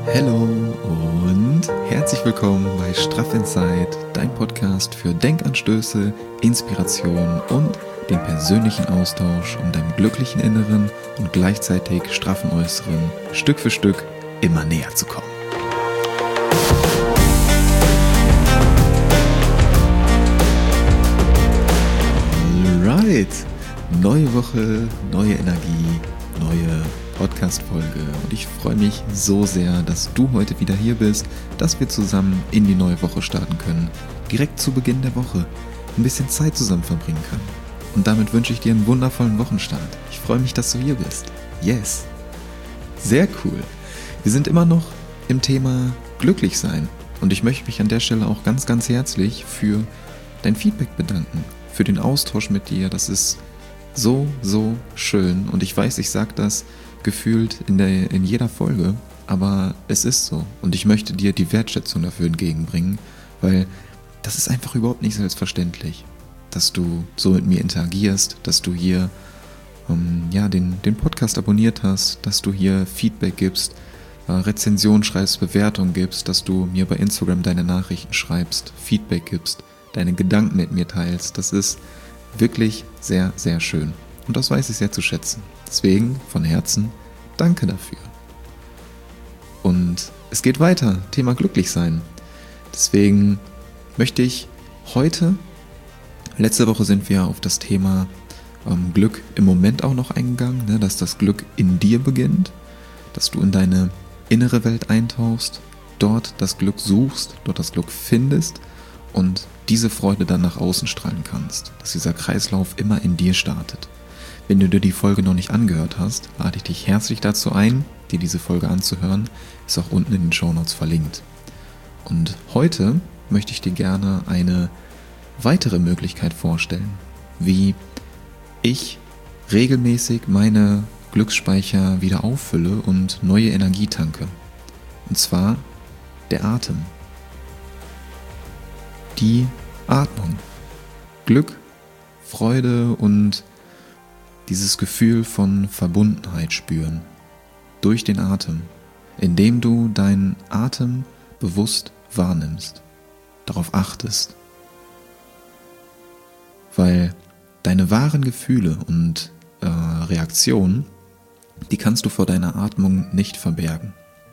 Hallo und herzlich willkommen bei Straff Inside, dein Podcast für Denkanstöße, Inspiration und den persönlichen Austausch, um deinem glücklichen Inneren und gleichzeitig straffen Äußeren Stück für Stück immer näher zu kommen. Alright, neue Woche, neue Energie, neue Podcast-Folge und ich freue mich so sehr, dass du heute wieder hier bist, dass wir zusammen in die neue Woche starten können, direkt zu Beginn der Woche ein bisschen Zeit zusammen verbringen können. Und damit wünsche ich dir einen wundervollen Wochenstart. Ich freue mich, dass du hier bist. Yes! Sehr cool. Wir sind immer noch im Thema glücklich sein und ich möchte mich an der Stelle auch ganz, ganz herzlich für dein Feedback bedanken, für den Austausch mit dir. Das ist so schön und ich weiß, ich sage das gefühlt in jeder Folge, aber es ist so und ich möchte dir die Wertschätzung dafür entgegenbringen, weil das ist einfach überhaupt nicht selbstverständlich, dass du so mit mir interagierst, dass du hier den Podcast abonniert hast, dass du hier Feedback gibst, Rezension schreibst, Bewertung gibst, dass du mir bei Instagram deine Nachrichten schreibst, Feedback gibst, deine Gedanken mit mir teilst. Das ist wirklich sehr, sehr schön. Und das weiß ich sehr zu schätzen. Deswegen von Herzen danke dafür. Und es geht weiter, Thema glücklich sein. Deswegen möchte ich heute, letzte Woche sind wir auf das Thema Glück im Moment auch noch eingegangen, ne, dass das Glück in dir beginnt, dass du in deine innere Welt eintauchst, dort das Glück suchst, dort das Glück findest und diese Freude dann nach außen strahlen kannst, dass dieser Kreislauf immer in dir startet. Wenn du dir die Folge noch nicht angehört hast, lade ich dich herzlich dazu ein, dir diese Folge anzuhören, ist auch unten in den Shownotes verlinkt. Und heute möchte ich dir gerne eine weitere Möglichkeit vorstellen, wie ich regelmäßig meine Glücksspeicher wieder auffülle und neue Energie tanke. Und zwar der Atem. Die Atmung. Glück, Freude und dieses Gefühl von Verbundenheit spüren. Durch den Atem. Indem du deinen Atem bewusst wahrnimmst. Darauf achtest. Weil deine wahren Gefühle und Reaktionen, die kannst du vor deiner Atmung nicht verbergen.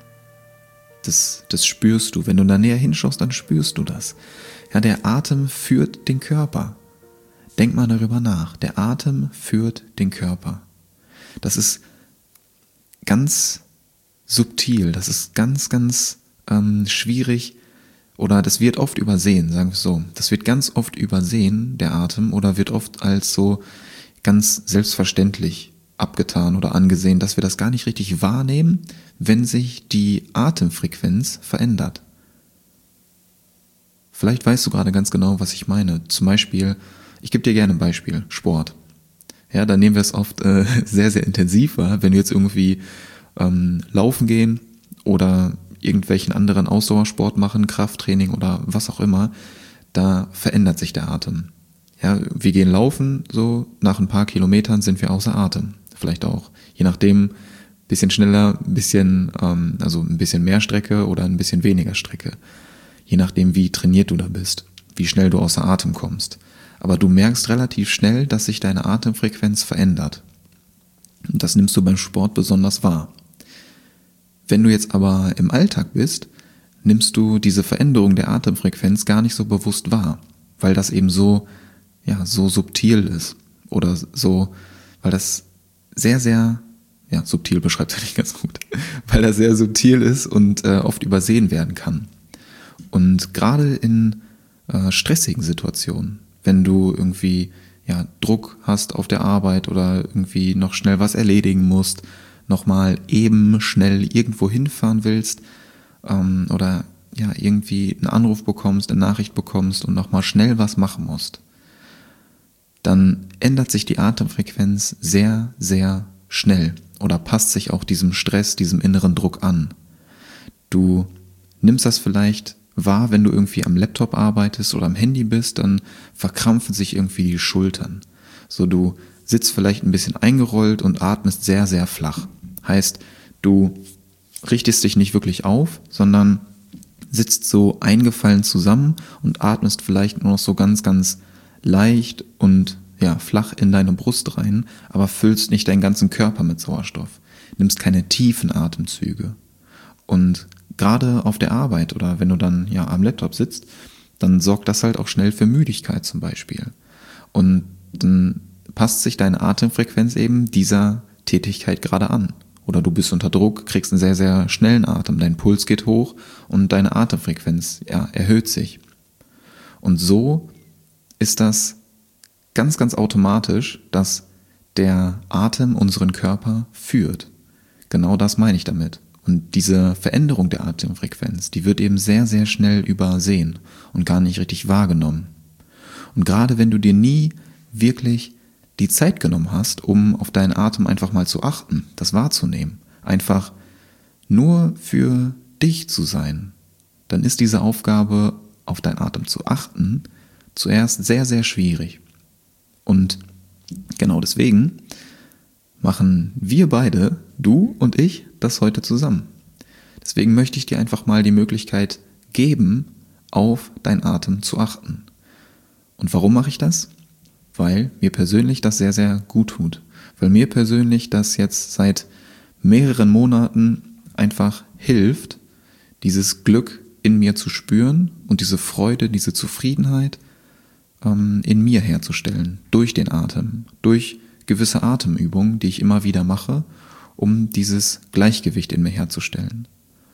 Das spürst du. Wenn du da näher hinschaust, dann spürst du das. Ja, der Atem führt den Körper. Denk mal darüber nach. Der Atem führt den Körper. Das ist ganz subtil. Das ist ganz, ganz schwierig oder das wird oft übersehen, sagen wir es so. Das wird ganz oft übersehen, der Atem, oder wird oft als so ganz selbstverständlich abgetan oder angesehen, dass wir das gar nicht richtig wahrnehmen, wenn sich die Atemfrequenz verändert. Vielleicht weißt du gerade ganz genau, was ich meine. Zum Beispiel, ich gebe dir gerne ein Beispiel, Sport. Ja, da nehmen wir es oft sehr, sehr intensiv wahr, wenn wir jetzt irgendwie laufen gehen oder irgendwelchen anderen Ausdauersport machen, Krafttraining oder was auch immer, da verändert sich der Atem. Ja, wir gehen laufen, so nach ein paar Kilometern sind wir außer Atem. Vielleicht auch, je nachdem, bisschen schneller, ein bisschen mehr Strecke oder ein bisschen weniger Strecke. Je nachdem, wie trainiert du da bist, wie schnell du außer Atem kommst. Aber du merkst relativ schnell, dass sich deine Atemfrequenz verändert. Und das nimmst du beim Sport besonders wahr. Wenn du jetzt aber im Alltag bist, nimmst du diese Veränderung der Atemfrequenz gar nicht so bewusst wahr, weil das eben so subtil ist oder so, weil das sehr, sehr, subtil beschreibt es nicht ganz gut, weil das sehr subtil ist und oft übersehen werden kann. Und gerade in stressigen Situationen, wenn du irgendwie Druck hast auf der Arbeit oder irgendwie noch schnell was erledigen musst, nochmal eben schnell irgendwo hinfahren willst oder irgendwie einen Anruf bekommst, eine Nachricht bekommst und nochmal schnell was machen musst, dann ändert sich die Atemfrequenz sehr, sehr schnell oder passt sich auch diesem Stress, diesem inneren Druck an. Du nimmst das vielleicht wahr, wenn du irgendwie am Laptop arbeitest oder am Handy bist, dann verkrampfen sich irgendwie die Schultern. So, du sitzt vielleicht ein bisschen eingerollt und atmest sehr, sehr flach. Heißt, du richtest dich nicht wirklich auf, sondern sitzt so eingefallen zusammen und atmest vielleicht nur noch so ganz, ganz leicht und ja, flach in deine Brust rein, aber füllst nicht deinen ganzen Körper mit Sauerstoff. Nimmst keine tiefen Atemzüge. Und gerade auf der Arbeit oder wenn du dann ja am Laptop sitzt, dann sorgt das halt auch schnell für Müdigkeit zum Beispiel. Und dann passt sich deine Atemfrequenz eben dieser Tätigkeit gerade an. Oder du bist unter Druck, kriegst einen sehr, sehr schnellen Atem, dein Puls geht hoch und deine Atemfrequenz erhöht sich. Und so ist das ganz, ganz automatisch, dass der Atem unseren Körper führt. Genau das meine ich damit. Und diese Veränderung der Atemfrequenz, die wird eben sehr, sehr schnell übersehen und gar nicht richtig wahrgenommen. Und gerade wenn du dir nie wirklich die Zeit genommen hast, um auf deinen Atem einfach mal zu achten, das wahrzunehmen, einfach nur für dich zu sein, dann ist diese Aufgabe, auf deinen Atem zu achten, zuerst sehr, sehr schwierig. Und genau deswegen machen wir beide, du und ich, das heute zusammen. Deswegen möchte ich dir einfach mal die Möglichkeit geben, auf deinen Atem zu achten. Und warum mache ich das? Weil mir persönlich das sehr, sehr gut tut. Weil mir persönlich das jetzt seit mehreren Monaten einfach hilft, dieses Glück in mir zu spüren und diese Freude, diese Zufriedenheit in mir herzustellen. Durch den Atem, durch gewisse Atemübungen, die ich immer wieder mache, um dieses Gleichgewicht in mir herzustellen.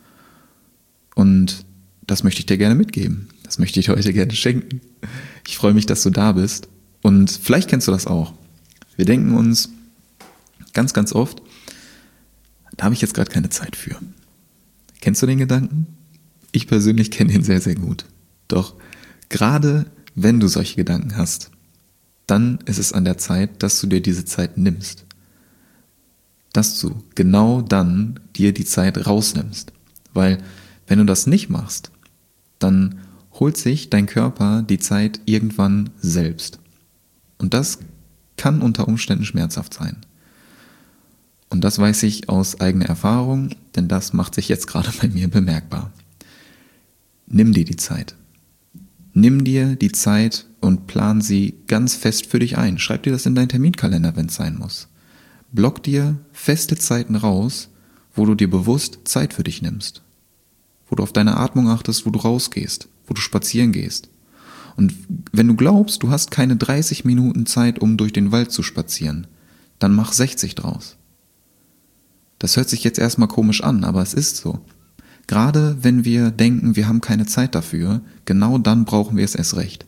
Und das möchte ich dir gerne mitgeben. Das möchte ich dir heute gerne schenken. Ich freue mich, dass du da bist. Und vielleicht kennst du das auch. Wir denken uns ganz, ganz oft, da habe ich jetzt gerade keine Zeit für. Kennst du den Gedanken? Ich persönlich kenne ihn sehr, sehr gut. Doch gerade wenn du solche Gedanken hast, dann ist es an der Zeit, dass du dir diese Zeit nimmst. Dass du genau dann dir die Zeit rausnimmst. Weil wenn du das nicht machst, dann holt sich dein Körper die Zeit irgendwann selbst. Und das kann unter Umständen schmerzhaft sein. Und das weiß ich aus eigener Erfahrung, denn das macht sich jetzt gerade bei mir bemerkbar. Nimm dir die Zeit. Nimm dir die Zeit und plan sie ganz fest für dich ein. Schreib dir das in deinen Terminkalender, wenn es sein muss. Block dir feste Zeiten raus, wo du dir bewusst Zeit für dich nimmst. Wo du auf deine Atmung achtest, wo du rausgehst, wo du spazieren gehst. Und wenn du glaubst, du hast keine 30 Minuten Zeit, um durch den Wald zu spazieren, dann mach 60 draus. Das hört sich jetzt erstmal komisch an, aber es ist so. Gerade wenn wir denken, wir haben keine Zeit dafür, genau dann brauchen wir es erst recht.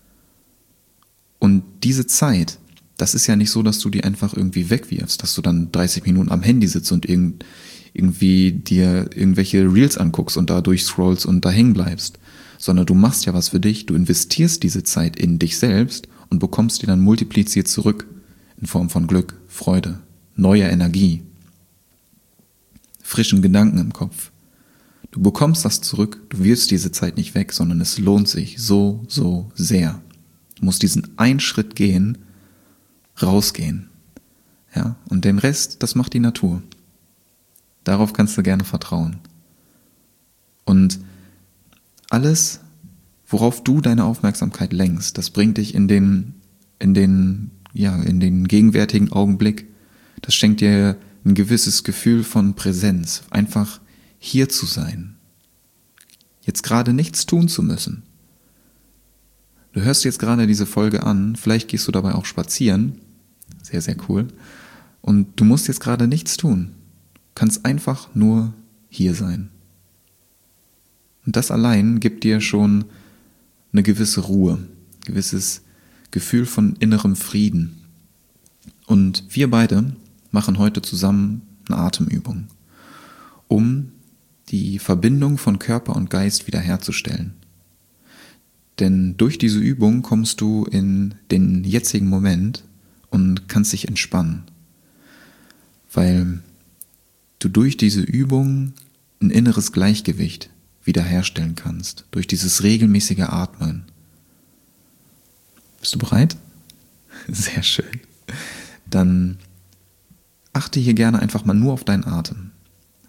Und diese Zeit, das ist ja nicht so, dass du die einfach irgendwie wegwirfst, dass du dann 30 Minuten am Handy sitzt und irgendwie dir irgendwelche Reels anguckst und da durchscrollst und da hängen bleibst, sondern du machst ja was für dich, du investierst diese Zeit in dich selbst und bekommst die dann multipliziert zurück in Form von Glück, Freude, neuer Energie, frischen Gedanken im Kopf. Du bekommst das zurück, du wirfst diese Zeit nicht weg, sondern es lohnt sich so, so sehr. Du musst diesen einen Schritt gehen, rausgehen. Ja, und den Rest, das macht die Natur. Darauf kannst du gerne vertrauen. Und alles, worauf du deine Aufmerksamkeit lenkst, das bringt dich in den gegenwärtigen Augenblick. Das schenkt dir ein gewisses Gefühl von Präsenz, einfach hier zu sein. Jetzt gerade nichts tun zu müssen. Du hörst jetzt gerade diese Folge an, vielleicht gehst du dabei auch spazieren. Sehr, sehr cool. Und du musst jetzt gerade nichts tun. Du kannst einfach nur hier sein. Und das allein gibt dir schon eine gewisse Ruhe, ein gewisses Gefühl von innerem Frieden. Und wir beide machen heute zusammen eine Atemübung, um die Verbindung von Körper und Geist wiederherzustellen. Denn durch diese Übung kommst du in den jetzigen Moment und kannst dich entspannen, weil du durch diese Übung ein inneres Gleichgewicht wiederherstellen kannst, durch dieses regelmäßige Atmen. Bist du bereit? Sehr schön. Dann achte hier gerne einfach mal nur auf deinen Atem.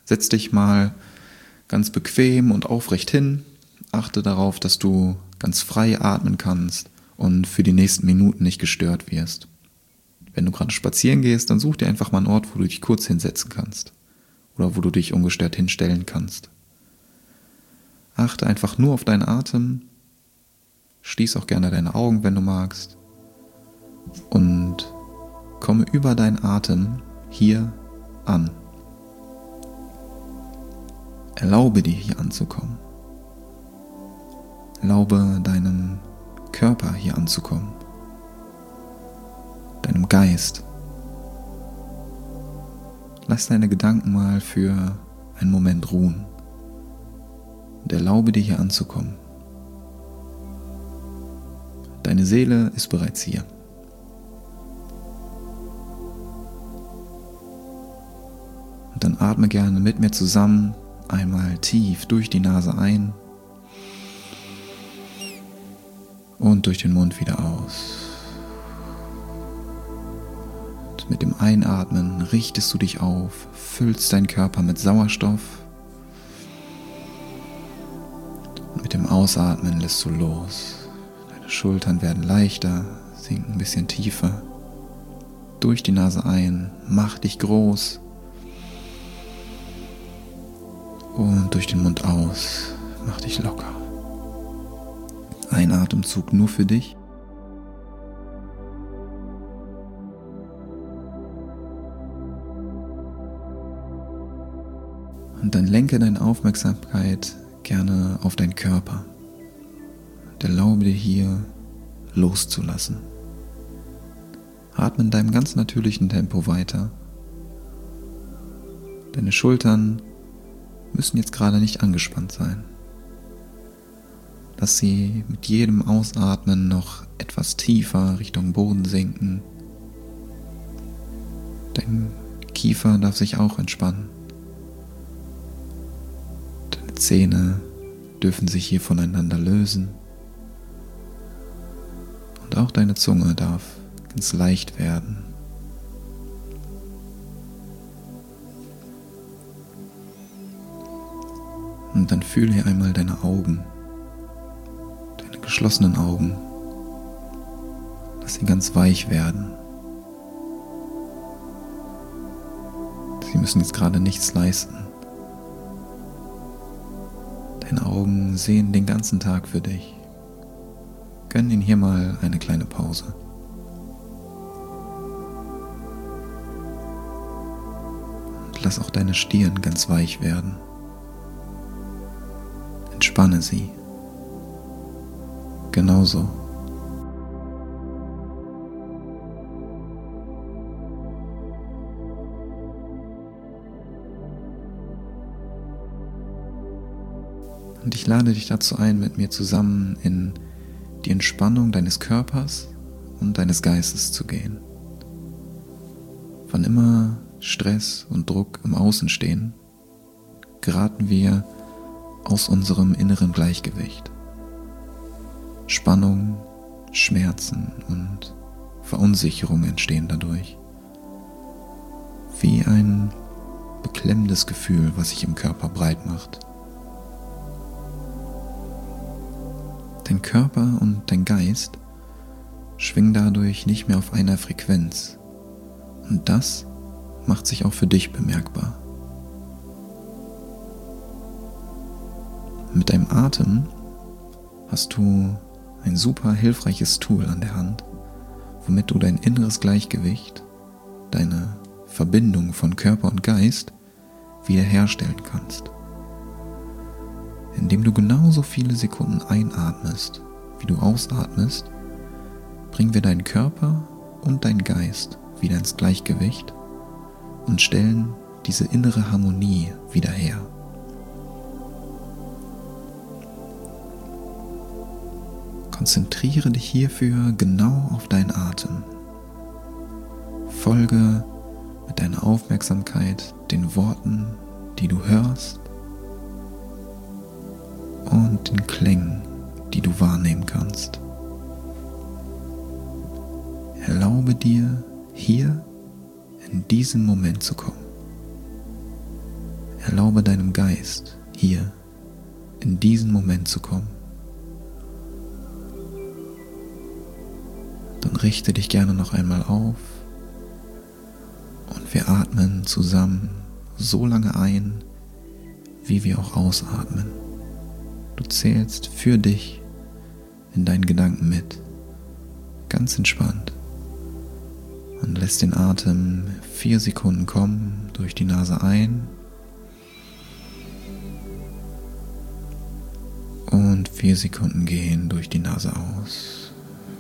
Setz dich mal ganz bequem und aufrecht hin. Achte darauf, dass du ganz frei atmen kannst und für die nächsten Minuten nicht gestört wirst. Wenn du gerade spazieren gehst, dann such dir einfach mal einen Ort, wo du dich kurz hinsetzen kannst oder wo du dich ungestört hinstellen kannst. Achte einfach nur auf deinen Atem. Schließ auch gerne deine Augen, wenn du magst. Und komme über deinen Atem hier an. Erlaube dir hier anzukommen. Erlaube deinem Körper hier anzukommen. Deinem Geist. Lass deine Gedanken mal für einen Moment ruhen. Und erlaube dir hier anzukommen. Deine Seele ist bereits hier. Und dann atme gerne mit mir zusammen einmal tief durch die Nase ein und durch den Mund wieder aus. Und mit dem Einatmen richtest du dich auf, füllst deinen Körper mit Sauerstoff. Und mit dem Ausatmen lässt du los. Deine Schultern werden leichter, sinken ein bisschen tiefer. Durch die Nase ein, mach dich groß. Und durch den Mund aus, mach dich locker. Ein Atemzug nur für dich. Und dann lenke deine Aufmerksamkeit gerne auf deinen Körper. Und erlaube dir hier loszulassen. Atme in deinem ganz natürlichen Tempo weiter. Deine Schultern müssen jetzt gerade nicht angespannt sein. Lass sie mit jedem Ausatmen noch etwas tiefer Richtung Boden sinken. Dein Kiefer darf sich auch entspannen. Deine Zähne dürfen sich hier voneinander lösen. Und auch deine Zunge darf ganz leicht werden. Und dann fühle hier einmal deine Augen, deine geschlossenen Augen. Lass sie ganz weich werden. Sie müssen jetzt gerade nichts leisten. Deine Augen sehen den ganzen Tag für dich. Gönn ihnen hier mal eine kleine Pause. Und lass auch deine Stirn ganz weich werden. Entspanne sie. Genauso. Und ich lade dich dazu ein, mit mir zusammen in die Entspannung deines Körpers und deines Geistes zu gehen. Wann immer Stress und Druck im Außen stehen, geraten wir aus unserem inneren Gleichgewicht. Spannung, Schmerzen und Verunsicherung entstehen dadurch. Wie ein beklemmendes Gefühl, was sich im Körper breit macht. Dein Körper und dein Geist schwingen dadurch nicht mehr auf einer Frequenz. Und das macht sich auch für dich bemerkbar. Mit deinem Atem hast du ein super hilfreiches Tool an der Hand, womit du dein inneres Gleichgewicht, deine Verbindung von Körper und Geist wiederherstellen kannst. Indem du genauso viele Sekunden einatmest, wie du ausatmest, bringen wir deinen Körper und deinen Geist wieder ins Gleichgewicht und stellen diese innere Harmonie wieder her. Konzentriere dich hierfür genau auf deinen Atem. Folge mit deiner Aufmerksamkeit den Worten, die du hörst, und den Klängen, die du wahrnehmen kannst. Erlaube dir, hier in diesen Moment zu kommen. Erlaube deinem Geist, hier in diesen Moment zu kommen. Dann richte dich gerne noch einmal auf und wir atmen zusammen so lange ein, wie wir auch ausatmen. Du zählst für dich in deinen Gedanken mit, ganz entspannt, und lässt den Atem 4 Sekunden kommen, durch die Nase ein und 4 Sekunden gehen durch die Nase aus.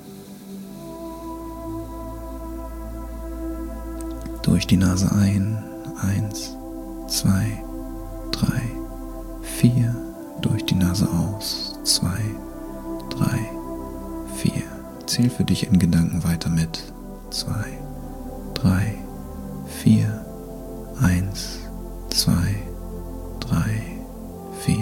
Durch die Nase ein, 1, 2, 3, 4, durch die Nase aus, 2, 3, 4. Zähl für dich in Gedanken weiter mit. 2, 3, 4, 1, 2, 3, 4.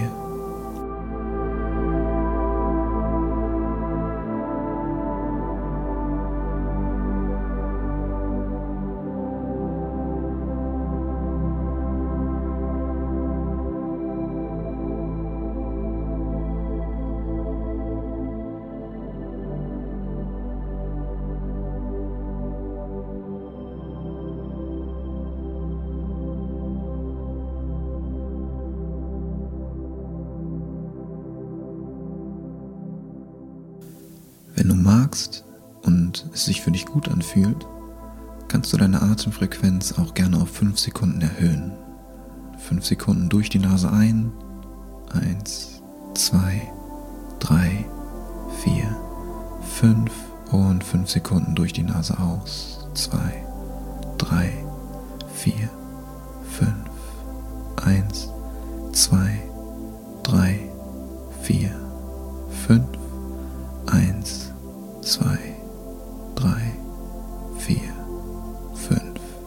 Wenn du magst und es sich für dich gut anfühlt, kannst du deine Atemfrequenz auch gerne auf 5 Sekunden erhöhen. 5 Sekunden durch die Nase ein, 1, 2, 3, 4, 5 und 5 Sekunden durch die Nase aus, 2, 3, 4, 5, 1, 2, 3, 4, 5, 1, 2, 3, 4, 5.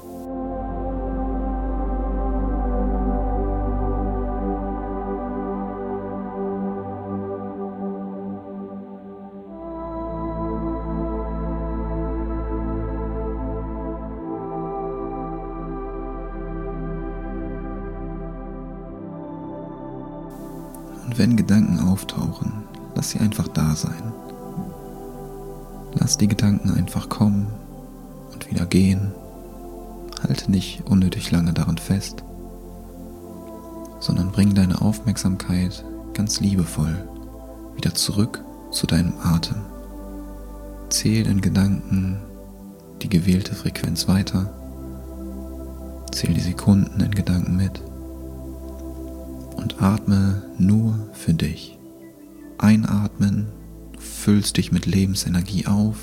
Und wenn Gedanken auftauchen, lass sie einfach da sein. Lass die Gedanken einfach kommen und wieder gehen. Halte nicht unnötig lange daran fest, sondern bring deine Aufmerksamkeit ganz liebevoll wieder zurück zu deinem Atem. Zähl in Gedanken die gewählte Frequenz weiter. Zähl die Sekunden in Gedanken mit und atme nur für dich. Einatmen, du füllst dich mit Lebensenergie auf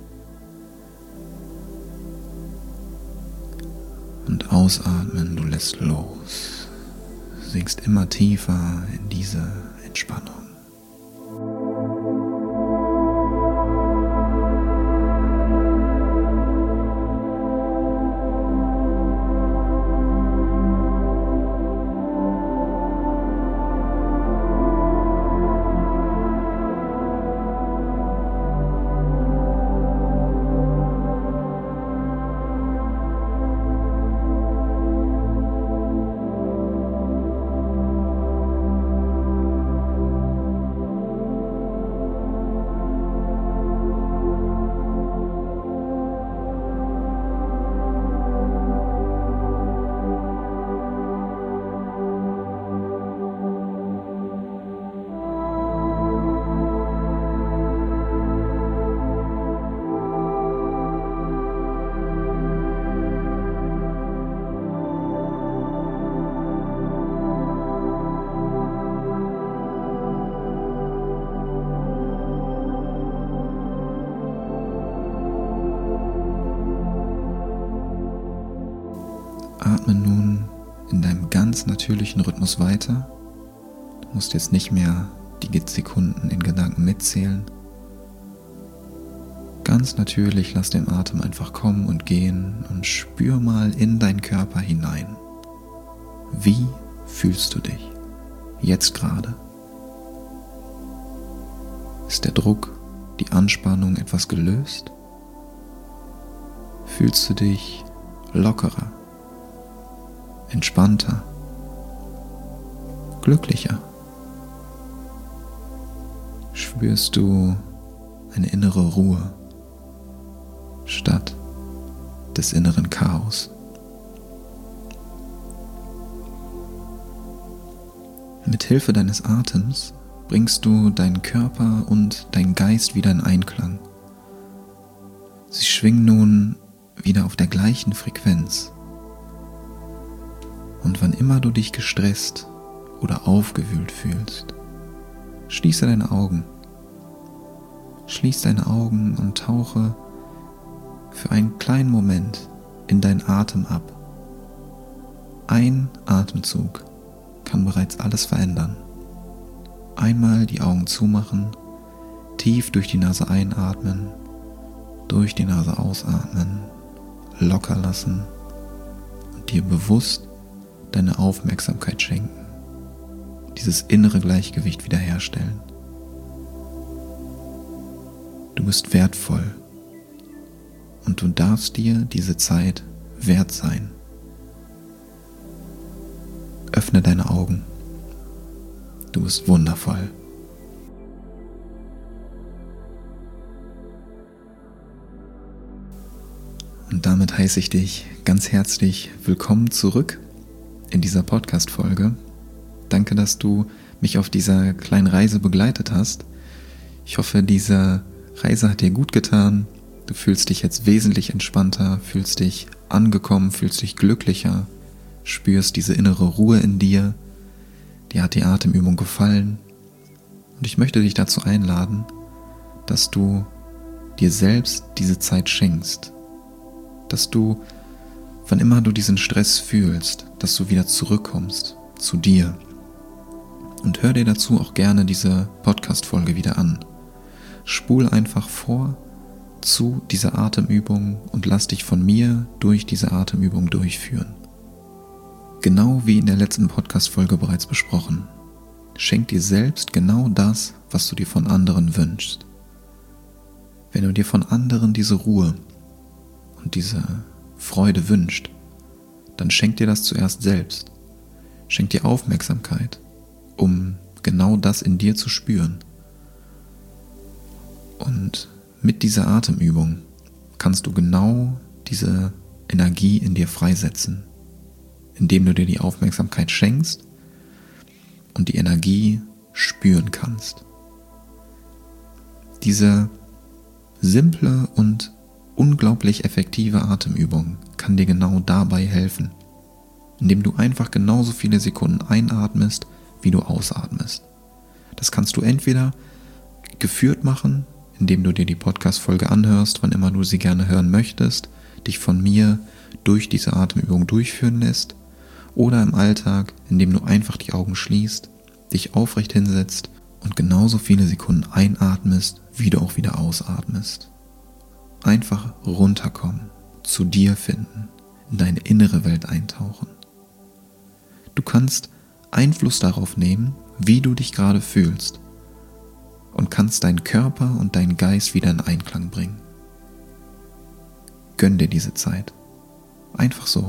und ausatmen, du lässt los, sinkst immer tiefer in diese Entspannung. Atme nun in deinem ganz natürlichen Rhythmus weiter. Du musst jetzt nicht mehr die Sekunden in Gedanken mitzählen. Ganz natürlich lass den Atem einfach kommen und gehen und spür mal in deinen Körper hinein. Wie fühlst du dich jetzt gerade? Ist der Druck, die Anspannung etwas gelöst? Fühlst du dich lockerer, entspannter glücklicher? Spürst du eine innere Ruhe statt des inneren Chaos? Mit Hilfe deines Atems bringst du deinen Körper und deinen Geist wieder in Einklang. Sie schwingen nun wieder auf der gleichen Frequenz. Und wann immer du dich gestresst oder aufgewühlt fühlst, schließe deine Augen. Schließ deine Augen und tauche für einen kleinen Moment in deinen Atem ab. Ein Atemzug kann bereits alles verändern. Einmal die Augen zumachen, tief durch die Nase einatmen, durch die Nase ausatmen, locker lassen und dir bewusst deine Aufmerksamkeit schenken. Dieses innere Gleichgewicht wiederherstellen. Du bist wertvoll und du darfst dir diese Zeit wert sein. Öffne deine Augen. Du bist wundervoll. Und damit heiße ich dich ganz herzlich willkommen zurück in dieser Podcast-Folge. Danke, dass du mich auf dieser kleinen Reise begleitet hast. Ich hoffe, diese Reise hat dir gut getan. Du fühlst dich jetzt wesentlich entspannter, fühlst dich angekommen, fühlst dich glücklicher, spürst diese innere Ruhe in dir. Dir hat die Atemübung gefallen. Und ich möchte dich dazu einladen, dass du dir selbst diese Zeit schenkst. Dass du, wann immer du diesen Stress fühlst, dass du wieder zurückkommst zu dir. Und hör dir dazu auch gerne diese Podcast-Folge wieder an. Spul einfach vor zu dieser Atemübung und lass dich von mir durch diese Atemübung durchführen. Genau wie in der letzten Podcast-Folge bereits besprochen. Schenk dir selbst genau das, was du dir von anderen wünschst. Wenn du dir von anderen diese Ruhe und diese Freude wünschst, dann schenk dir das zuerst selbst. Schenk dir Aufmerksamkeit, um genau das in dir zu spüren. Und mit dieser Atemübung kannst du genau diese Energie in dir freisetzen, indem du dir die Aufmerksamkeit schenkst und die Energie spüren kannst. Diese simple und unglaublich effektive Atemübung kann dir genau dabei helfen, indem du einfach genauso viele Sekunden einatmest, wie du ausatmest. Das kannst du entweder geführt machen, indem du dir die Podcast-Folge anhörst, wann immer du sie gerne hören möchtest, dich von mir durch diese Atemübung durchführen lässt, oder im Alltag, indem du einfach die Augen schließt, dich aufrecht hinsetzt und genauso viele Sekunden einatmest, wie du auch wieder ausatmest. Einfach runterkommen, zu dir finden, in deine innere Welt eintauchen. Du kannst Einfluss darauf nehmen, wie du dich gerade fühlst und kannst deinen Körper und deinen Geist wieder in Einklang bringen. Gönn dir diese Zeit. Einfach so.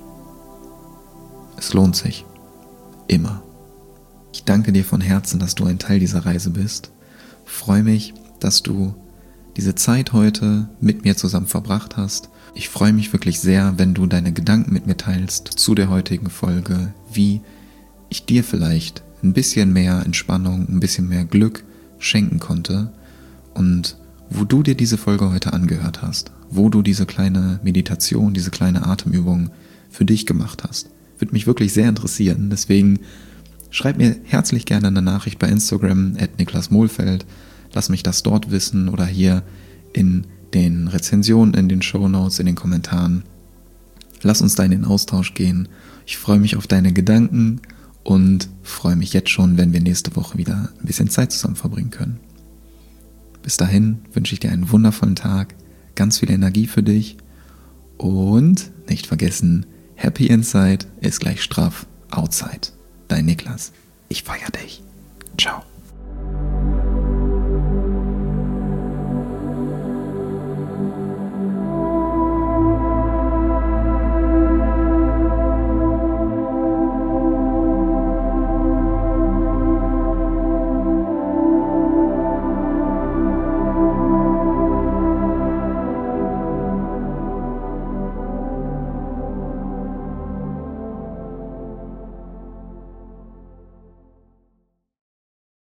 Es lohnt sich. Immer. Ich danke dir von Herzen, dass du ein Teil dieser Reise bist. Freue mich, dass du diese Zeit heute mit mir zusammen verbracht hast. Ich freue mich wirklich sehr, wenn du deine Gedanken mit mir teilst zu der heutigen Folge, wie ich dir vielleicht ein bisschen mehr Entspannung, ein bisschen mehr Glück schenken konnte und wo du dir diese Folge heute angehört hast, wo du diese kleine Meditation, diese kleine Atemübung für dich gemacht hast. Würde mich wirklich sehr interessieren, deswegen schreib mir herzlich gerne eine Nachricht bei Instagram @niklasmohlfeld. Lass mich das dort wissen oder hier in den Rezensionen, in den Shownotes, in den Kommentaren. Lass uns da in den Austausch gehen. Ich freue mich auf deine Gedanken und freue mich jetzt schon, wenn wir nächste Woche wieder ein bisschen Zeit zusammen verbringen können. Bis dahin wünsche ich dir einen wundervollen Tag, ganz viel Energie für dich und nicht vergessen, Happy Inside ist gleich straff Outside. Dein Niklas. Ich feier dich. Ciao.